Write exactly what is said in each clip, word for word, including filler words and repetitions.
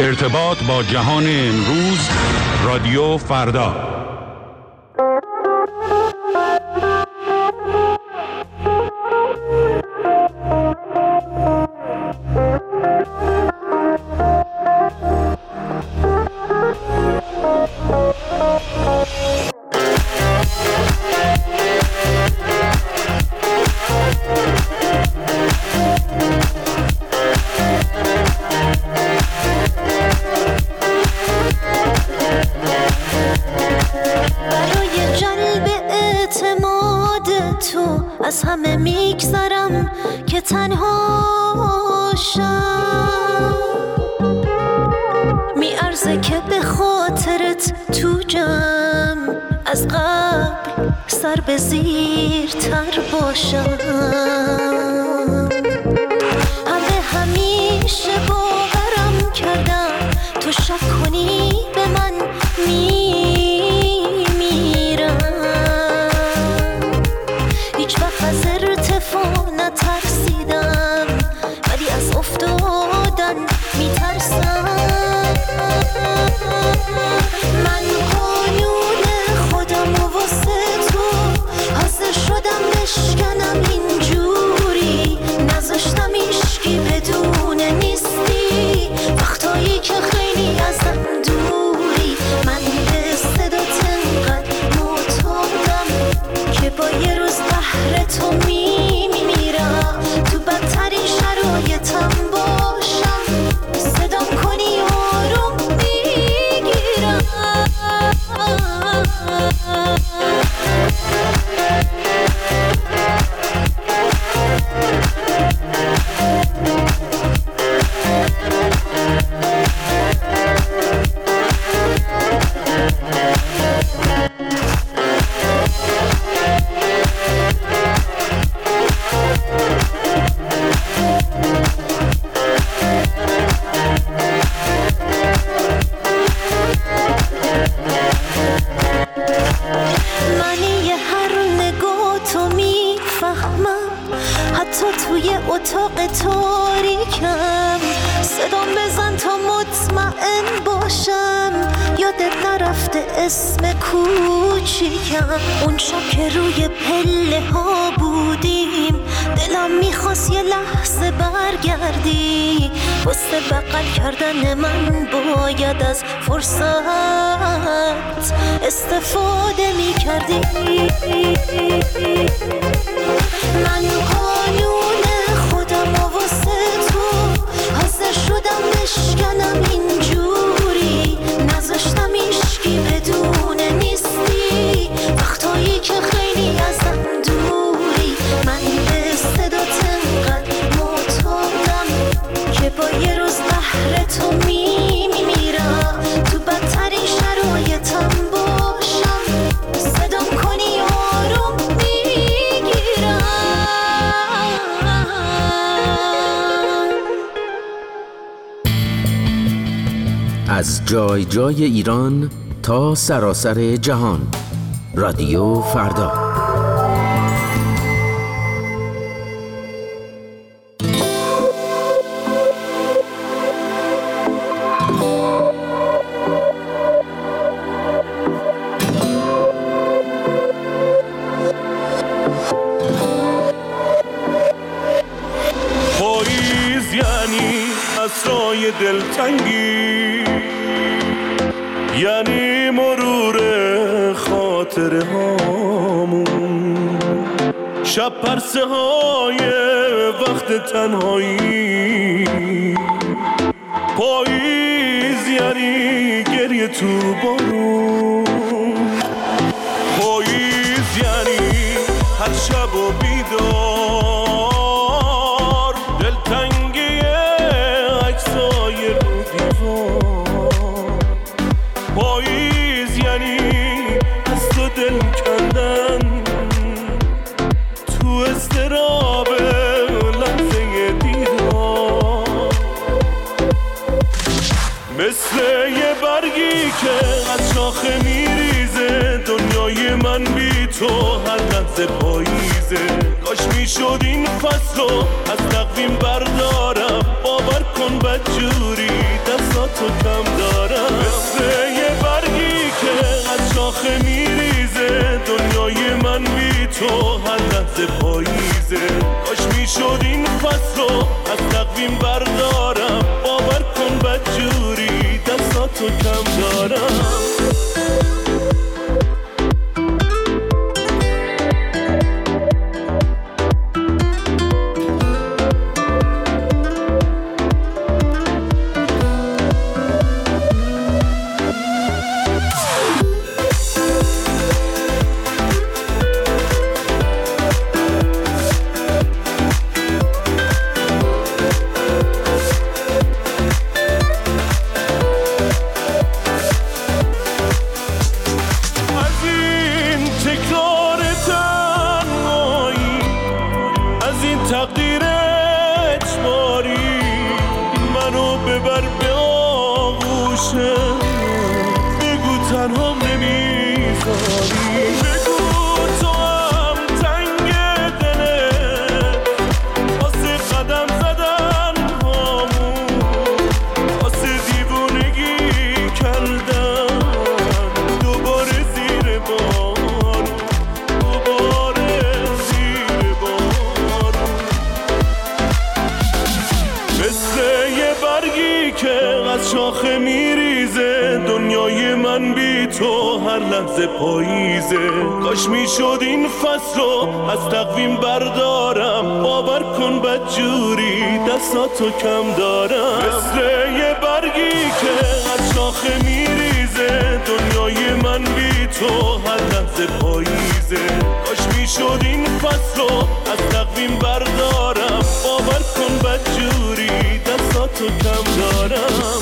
ارتباط با جهان امروز، رادیو فردا. از همه میگذرم که تنها شم، میارزه که به خاطرت تو جمع از قبل سر به زیر تر باشم. همه همیشه باورم کردم تو شک کنی به من میمیرم، هیچ وقت از ارتفاع نترسیدم ولی از افتادن میترسم. من قانون خودم و واسه تو حاضر شدم بشکنم اینجوری، نذاشتم ایشکی بدونه نیستی وقتایی که خیلی ازم دوری. من به صدات انقدر معتادم که با یه روز قهر تو میمیرم، تو بدترین شرایطم باشم صدام کنی آروم میگیرم. توی اتاق تاریکم صدام بزن تا مطمئن باشم یادت نرفته اسم کوچیکم. اون شب که روی پله ها بودیم دلم میخواست یه لحظه برگردی، واسه بغل کردن من باید از فرصت استفاده میکردی. من قانون خودم و واسه تو حاضر شدم بشکنم اینجوری، نذاشتم ایشکی بدونه نیستی وقتایی که خیلی ازم دوری. من به صدات انقدر معتادم که با یه روز قهر تو میمیرم، تو بدترین شرایطم باشم صدام کنی آروم میگیرم. از جای جای ایران تا سراسر جهان، رادیو فردا. پاییز یعنی عصای دلتنگی، یعنی مرور خاطره هامون، شب پرسه های وقت تنهایی. پاییز یعنی گریه تو بارون، پاییز یعنی هر شب و بیدار دلتنگی عکسای رو دیوار. پاییز یعنی از تو دل کندن تو اضطراب لحظه دیدار، مثل یه برگی که از شاخه میریزه دنیای من بی تو هر لحظه پاییزه. کاش میشد این فصلو از تقویم بردارم، باور کن بدجوری دستات دستاتو کم دارم. مثل یه برگی که از شاخه میریزه، دنیای من بی تو هر لحظه پاییزه. کاش میشد این فصل رو از تقویم بردارم، باور کن بدجوری دستاتو کم دارم. شاخه میریزه، دنیای من بی تو هر لحظه پاییزه. کاش میشد این فصل رو از تقویم بردارم، باور کن بدجوری دستاتو کم دارم. مثل یه برگی که از شاخه میریزه، دنیای من بی تو هر لحظه پاییزه. کاش میشد این فصل رو از تقویم بردارم، باور کن بدجوری دستاتو کم دارم.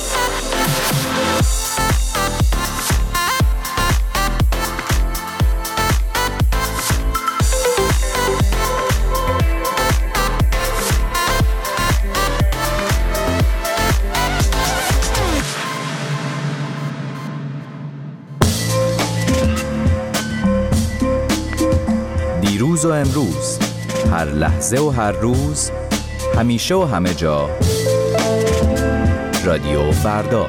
دیروز و امروز، هر لحظه و هر روز، همیشه و همه جا، رادیو فردا.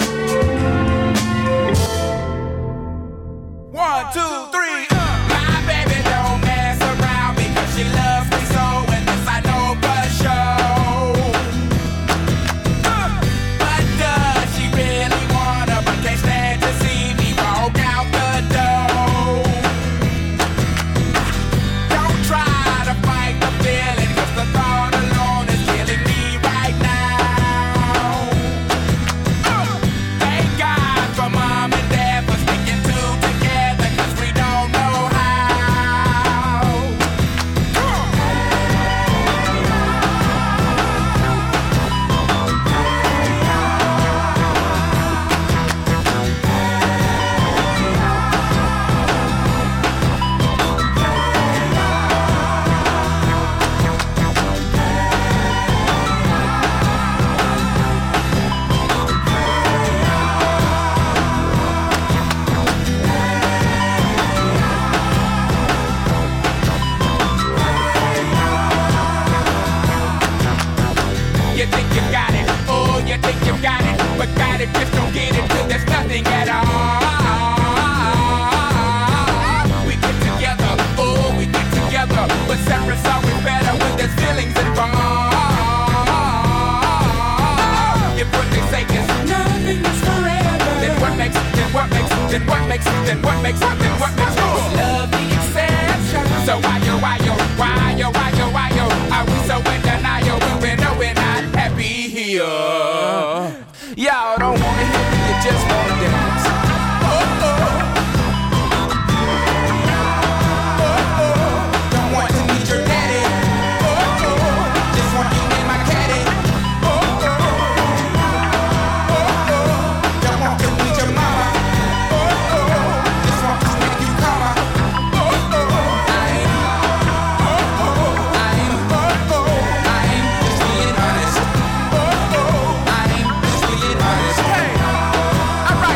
Hey, I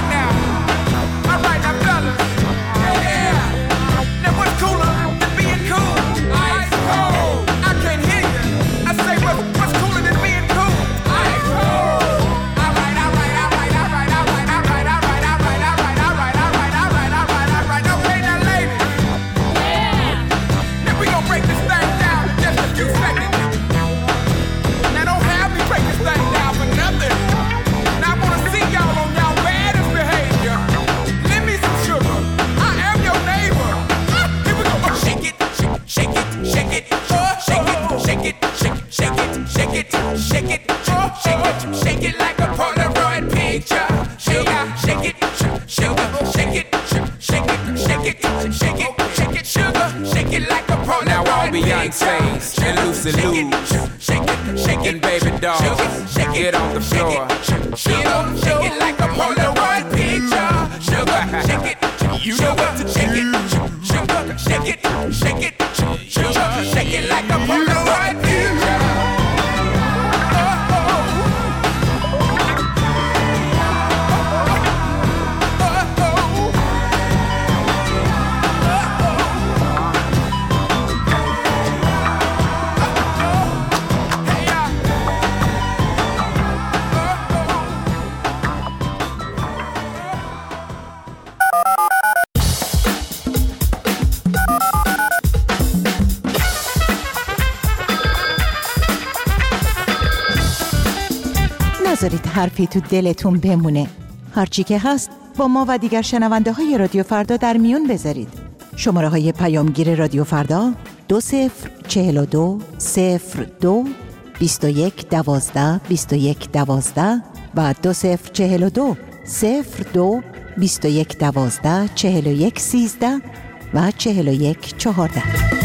shake it like a Polaroid picture. Sugar, shake it, sugar, shake it, shake it, shake it, shake it, shake it, sugar, shake it like a Polaroid picture. Now all Beyonce's and Lucy Lou's, shake it, shake it, baby doll, get on the floor, get on, shake it like a Polaroid picture. Sugar, shake it, you know what to shake it, sugar, shake it, shake it, sugar, shake it like a Polaroid picture. نذارید حرفی تو دلتون بمونه. هرچی که هست با ما و دیگر شنونده های رادیو فردا در میون بذارید. شماره های پیامگیر رادیو فردا دو صفر چهل و دو صفر دو بیست و یک دوازده بیست و یک دوازده و دو صفر چهل و دو صفر دو بیست و یک دوازده چهل و یک سیزده و چهل و یک چهارده.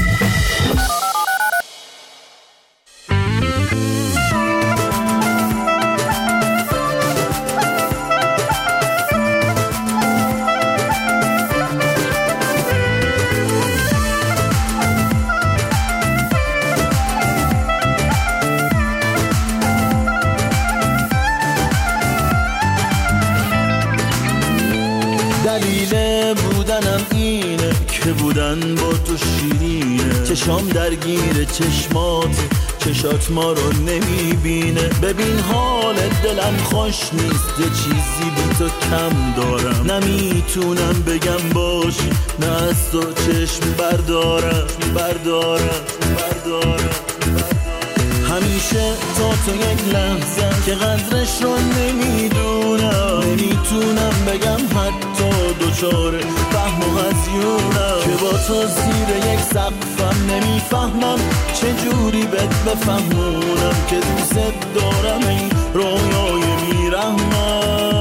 بودن با تو شیرینه، چشام درگیر چشمات، چشات ما رو نمیبینه. ببین حال دلم خوش نیست، یه چیزی بی تو کم دارم. نمیتونم بگم باشی، نه از تو چشم بردارم بردارم بردارم همیشه تا تو یک لحظه که قدرش رو نمیدونم. نمیتونم بگم حتی دوچاره فهم و هزیونم که با تو زیر یک سقفم. نمیفهمم چجوری بهت بفهمونم که دوست دارم این رویای میرحمم.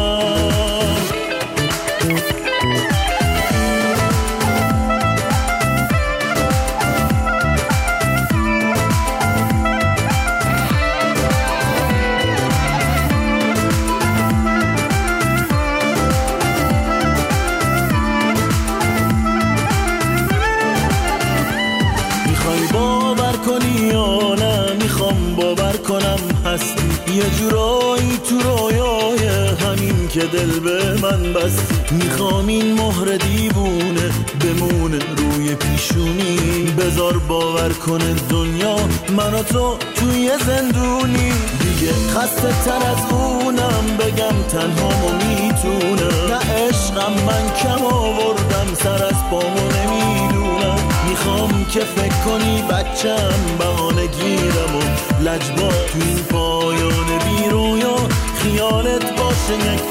یه جورایی تو رویای همین که دل به من بستی. میخوام این مهر دیوونه بمونه روی پیشونی. بذار باور کنه دنیا من و تو توی زندونی. دیگه خسته تر از اونم بگم تنهامو میتونم. نه عشقم من کم آوردم سر از پامو نمیدونم. میخوام که فکر کنی بچم بهانه گیرم و لجبا تو این پایان بی رویا خیالت باشه یک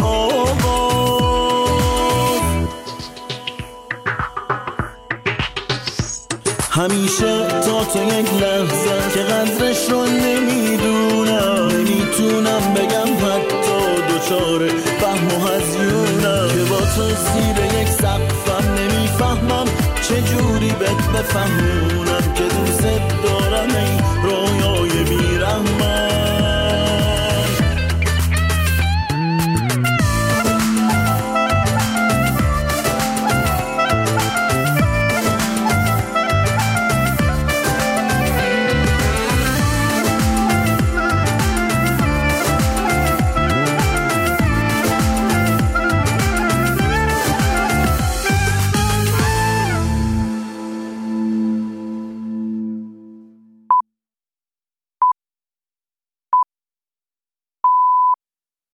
آغاز. همیشه تا تو یک لحظه که قدرش رو نمیدونم. نمیتونم بگم حتی دوچاره فهم و هزیونم که با تو زیر یک سقفم. نمیفهمم چجوری بهت بفهمونم